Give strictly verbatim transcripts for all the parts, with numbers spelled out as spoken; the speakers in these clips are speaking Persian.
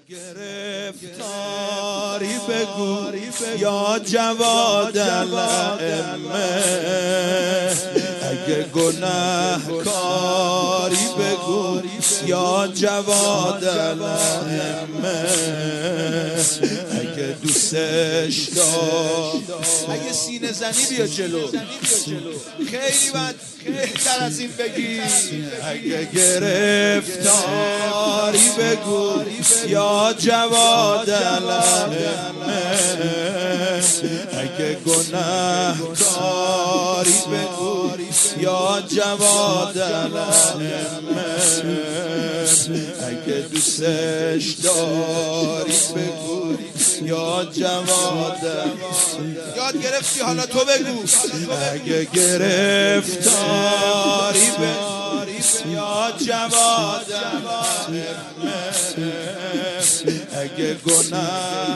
گرفتاری بگو یا جواد الائمه، اگه گناهکاری بگو یا جواد الائمه، اگه دوستش داری، اگه سینه زنی بیا جلو، خیلی بد بهتر از این بگی، اگه گرفتاری بگو یا جواد الائمه، اگه گناهکاری بگو یا جواد الائمه، اگه دوستش داری بگو یا جواد. یاد گرفتی حالا تو بگو، اگه گرفتاری بگو یا جواد الائمه، اگه گناه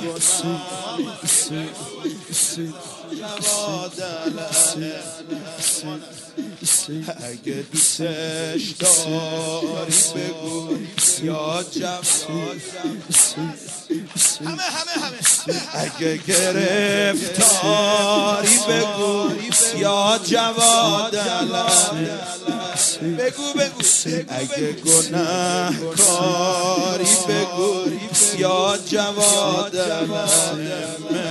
جواد الائمه، اگه دوستش داری بگو یا جواد. همه همه همه اگه گرفتاری بگو یا جواد الائمه، بگو بگو، اگه گناهکاری بگو یا جواد الائمه،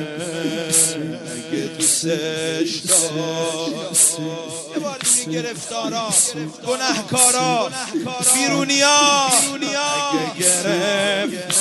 اگه دوستش داری. یه بار دیگه گرفتارا، گناهکارا، بیرونیا، اگه گرفت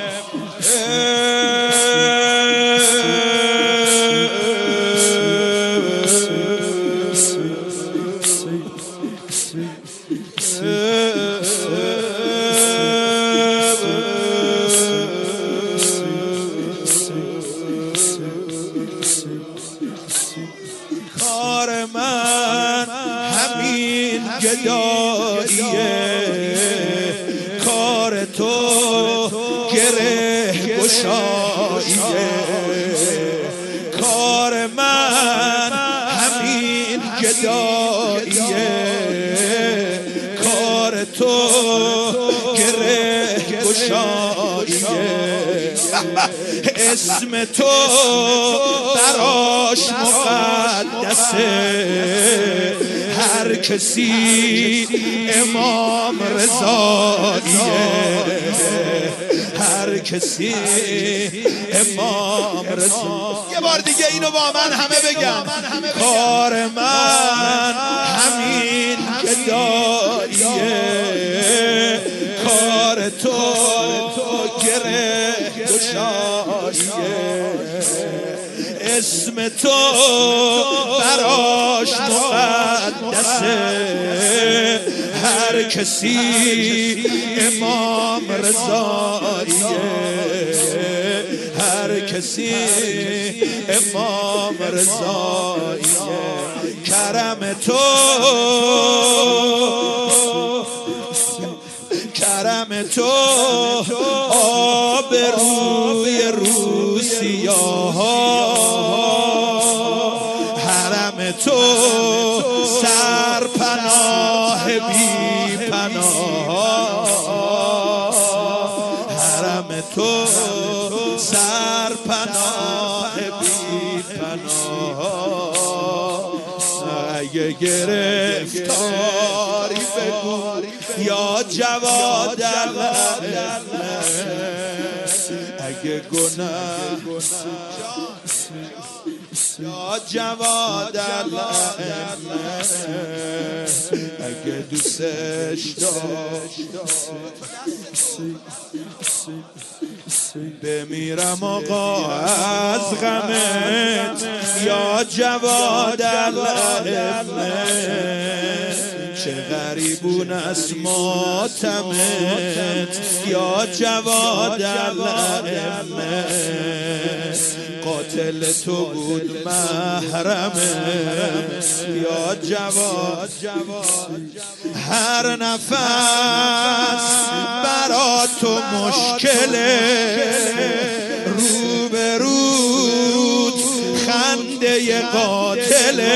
کار من همین گداییه، کار تو گره گشاییه، کار من همین گداییه، کار تو گره گشاییه، اسم تو براش مقدسه، هر کسی امام رضاییه، هر کسی امام رضا. یه بار دیگه اینو با من همه بگن، کار من همین گداییه، کار تو گره گشاییه، اسم تو براش مقدسه، هر کسی امام رضاییه، هر کسی امام رضاییه، کرم تو کرم تو آب روی روسیاها، حرم تو سرپناه بی پناه، حرم تو سرپناه بی پناه، اگه گرفتاری بگو یا جواد الائمه، اگه گناه یا جواد الائمه، اگه دوستش داری. بمیرم آقا از غمت یا جواد الائمه، چه غریبون از ماتمت یا جواد الائمه، قاتل تو بود محرمت یا جواد، هر نفس برا تو مشکله، رو به رود خنده قاتله،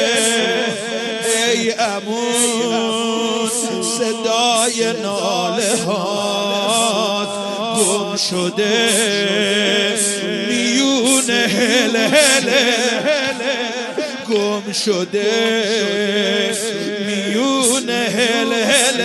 ای عمود صدای ناله هات گم شده میون هل هل گم شده میون هل هل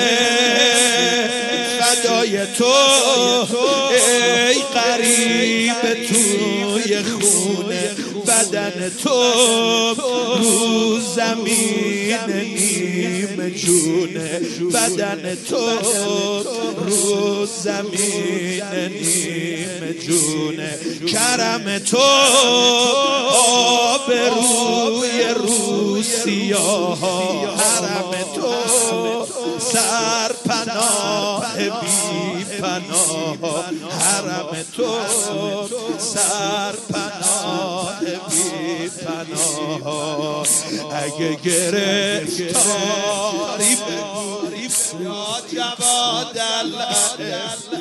فدای تو ای غریب توی خونه بدن تو رو زمین نیم جونه بدن تو رو زمین نیم جونه کرم تو آب روی رو سیاه حرم تو سرپناه بی پناه حرم تو سرپناه بی پناه اگه گرفتاری بگوری یا جواد الله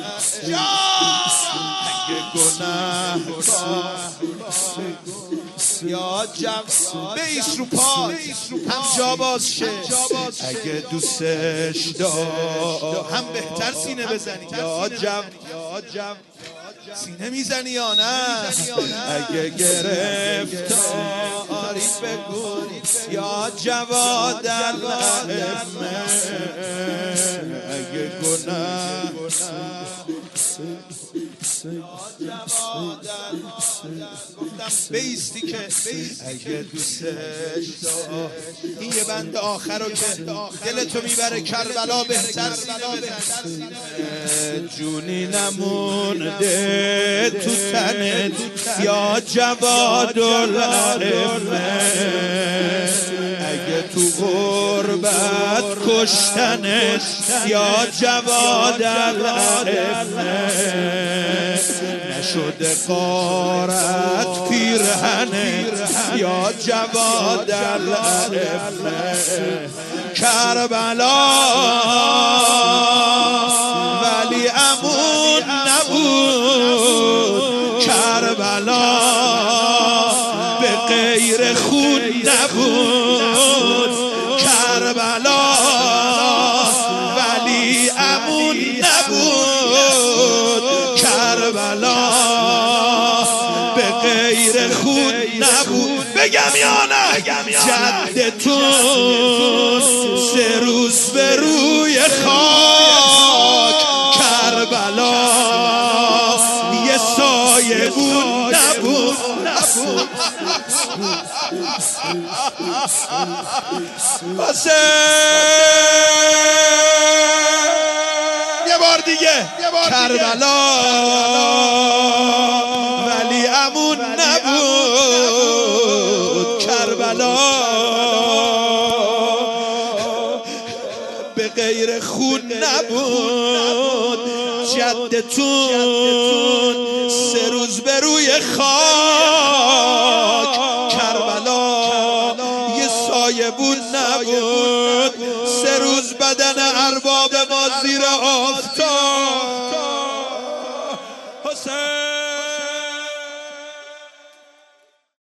اگه گناه یا جواد بیس رو پاس هم جا باز شه اگه دوستش دار هم بهتر سینه بزنی یا جواد سینه میزنی یا نه اگه گرفتاری بگو یا جواد الائمه اگه گناه گفتم بیستی که اگه دوستش دار این یه بند آخر رو که دلتو میبره کربلا بهتر جونی نمونده تو تنت یا جواد الائمه اگه تو غربت کشتنت یا جواد الائمه نشده قارت پیرهنت یا جواد الائمه کربلا ولی امون نبود کربلا به غیر خون نبود کربلا ولی امون نبود کربلا به غیر خون نبود بگم یا نه جدتون سه روز به روی خاک کربلا یه سایه بود نبود واسه یه بار دیگه کربلا ولی امون نبود کربلا به غیر خون نبود جدتون سه روز به روی خاک کربلا یه سایه بود نبود سه روز بدن ارباب ما زیر آفتاب